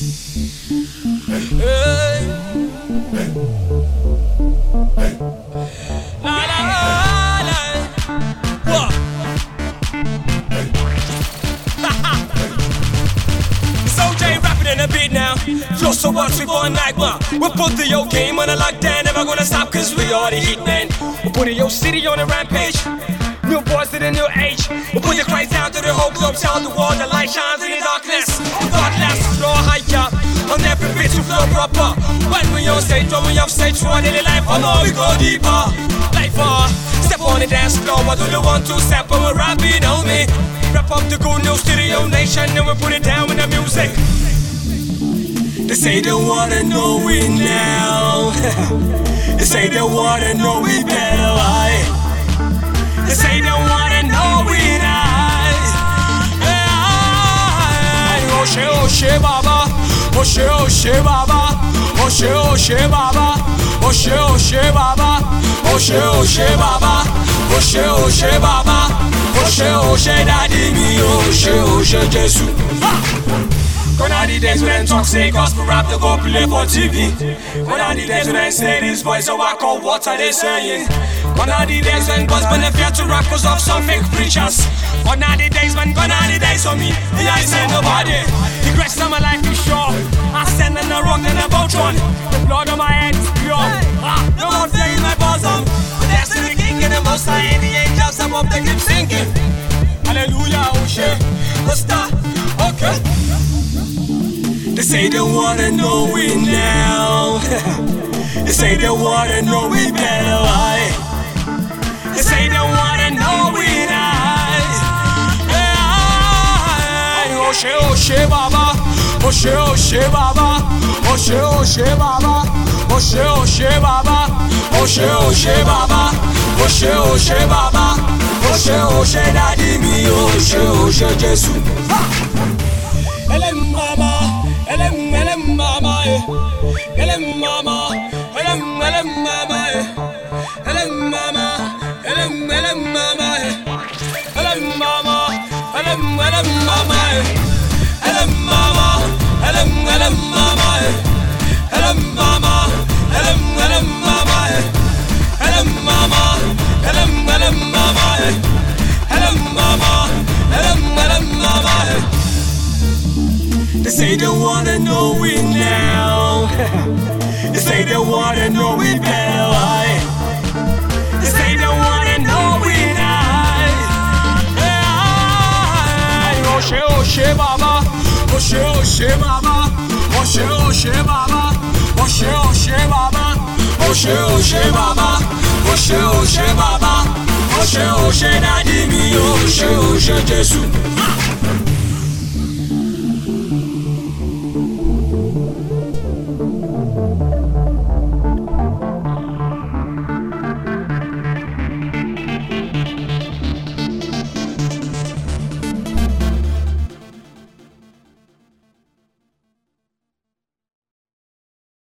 Flow so much we for a night, man. We put the yo game on a lockdown, never gonna stop cause we are the heat, man. We put the yo city on a rampage. New boys to the new age. We put the Christ down to the whole globe, tell the world the light shines in the darkness. God last floor higher, on every bit to flow proper. When we on stage, when we off stage, for our daily life, I know we go deeper. Life step on the dance floor, I do the 1, 2 step, and we're rapping on me. Wrap up the good news to the yo nation, and we put it down with the music. They say they wanna know we now. They say they wanna know we better. They say they wanna know we nice. Oshe Oshe Baba, Oshe Oshe Baba, Oshe Oshe Baba, Oshe Oshe Baba, Oshe Oshe Baba, Oshe Oshe Baba, Oshe Oshe Daddy mi, Oshe Oshe Jesus. Gone are the days when I talk say gospel rap to go play for TV. Gone are the days when I say this voice so I call what are they saying. Gone are the days when gospel never fear to rap cause of some fake preachers. Gone are the days when gone are the days for me, and I say nobody. The grace of my life is sure. I stand on the rock and I bout one. The blood on my head is pure. No more fear in my bosom. The destiny king and the most high and the angels above they keep singing. Hallelujah, oh shit. What's that? Okay. They say they wanna know we now. They say they wanna know we better. They say they wanna know we nice. Oshe Oshe Baba, Oshe Oshe Baba, Oshe Oshe Baba, Oshe Oshe Baba, Oshe Oshe Baba, Oshe Oshe Baba, Oshe Oshe Daddy mi, Oshe Oshe Jesus. Elem mama, elem mama, elem mama, elem mama, elem mama, elem mama, elem mama, elem mama, elem mama, elem mama, elem mama, elem mama, elem mama, elem mama, elem mama. They say they wanna know we now. They say they wanna know we better. They say they wanna know we nice. Oshe Oshe Baba, Oshe Oshe Baba, Oshe Oshe Baba, Oshe Oshe Baba, Oshe Oshe Baba, Oshe Oshe Baba, Oshe Oshe Daddy mi, Oshe Oshe Jesus.